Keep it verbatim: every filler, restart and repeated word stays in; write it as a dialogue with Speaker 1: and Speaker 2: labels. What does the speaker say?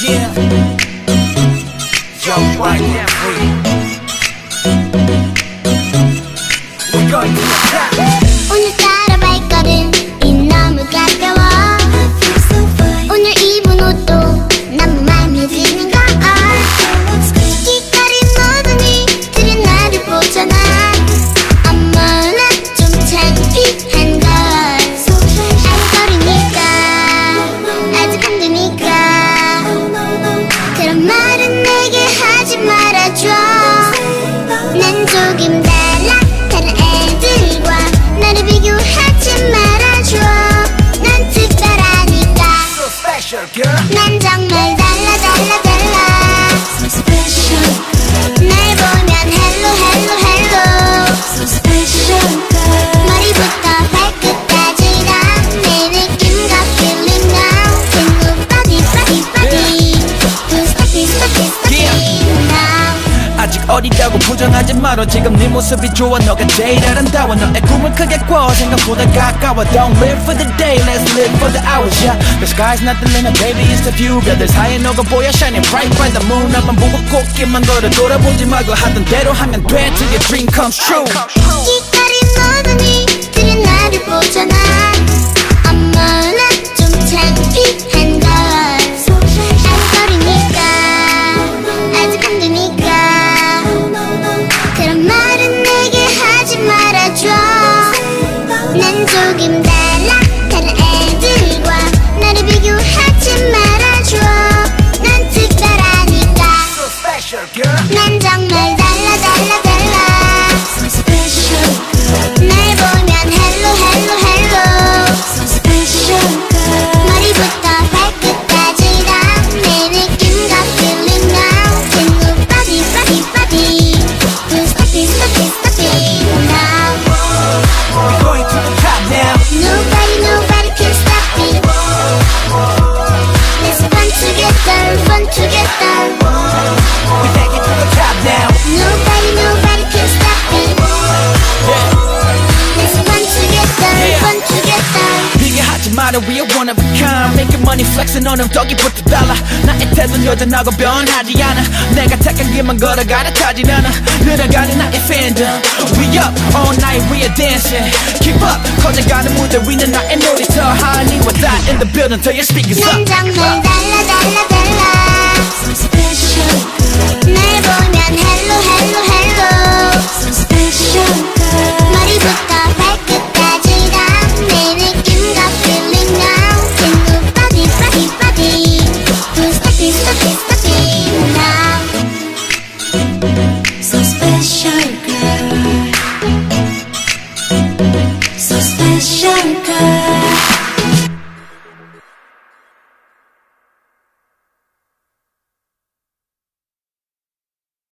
Speaker 1: Yeah. Yo, right now, we're going to the top.
Speaker 2: 오늘따라 발걸음이 너무 가벼워. 오늘 입은 옷도 너무 맘에 드는 걸. 기꺼린 모든 이들이 나를 보잖아. 어머나 좀 창피한 걸. 아직 어리니까 아직 안 되니까 그런 말은 내게 하지 말아줘. 난 조금 달라 다른 애들과 나를 비교하지 말아줘. 난 특별하니까
Speaker 1: So special, girl.
Speaker 2: 난 정말 달라 달라 달라. So special. 날 보면 hello hello hello. So special girl. 머리부터 발끝까지 다 내 느낌과 feeling now. Can body body body. Do stop it stop it stop it now.
Speaker 1: 아직 어리다고 부정하지 마라. 지금 네 모습이 좋아. 너가 제일 아름다워. 너의 꿈을 크게 꿔. 생각보다 가까워. Don't live for the day, let's live for the hours. Yeah, the sky's not the limit, baby, it's the view. 별들 사이에 너가 보여 shining bright by the moon. 나만 보고 꽃길만 걸어 돌아보지 말고 하던 대로 하면 돼 till your dream comes true.
Speaker 2: 기꺼린 모든 이들이 나를 보잖아. 어머나 좀 창피한 걸. 아직 어리니까 아직 안 되니까 그런 말은 내게 하지 말아줘. 난 조금 달라 다른 애들과 나를 비교하지 말아줘. 난 특별하니까
Speaker 1: So special, girl.
Speaker 2: 난 정말 달라 달라 달라. So special. 날 보면 hello hello hello. So special girl. 머리부터 발끝까지 다 내 느낌과 feeling now. Can move body body body. Do stop it stop it stop it now.
Speaker 1: We're going to the top now.
Speaker 2: Nobody nobody can stop it. Let's fun together fun together.
Speaker 1: We take it to the top now.
Speaker 2: Nobody nobody can stop it.
Speaker 1: Yeah.
Speaker 2: Let's fun together
Speaker 1: Yeah.
Speaker 2: fun together.
Speaker 1: 비교하지 마라. We are one of a kind. Making money flexing on them 덕이부터 달라. 나의 태도는 여전하고 변하지 않아. 내가 택한 길만 걸어가려 타진 않아. 늘어가는 나의 fandom. We up all night, we are dancing. Keep up 커져가는 무대 위는 나의 놀이터. Honey, we're that in the building. Turn your speakers
Speaker 2: 난
Speaker 1: up.
Speaker 2: 정말